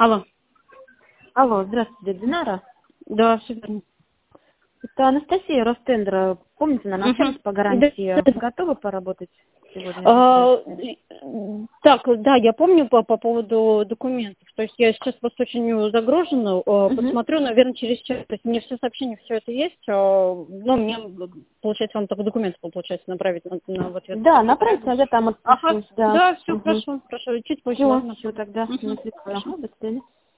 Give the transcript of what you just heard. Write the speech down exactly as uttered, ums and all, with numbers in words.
Алло. Алло, здравствуйте, Динара. Да, все верно. Это Анастасия Ростендра. Помните, наверное, общались по гарантии. Да. Готовы поработать сегодня? А, так, да, я помню по, по поводу документов. То есть я сейчас просто очень загружена. а, Мгм. Посмотрю, наверное, через час. То есть мне все сообщения, все это есть. а, Но мне, получается, вам только документы, получается, направить на, на в ответ. Да, направьте, а я там Ага, отпишусь, да. да, все, Угу. хорошо, хорошо. Чуть позже, Все, ладно. все тогда. Мгм, На связи. хорошо. Ага, до свидания.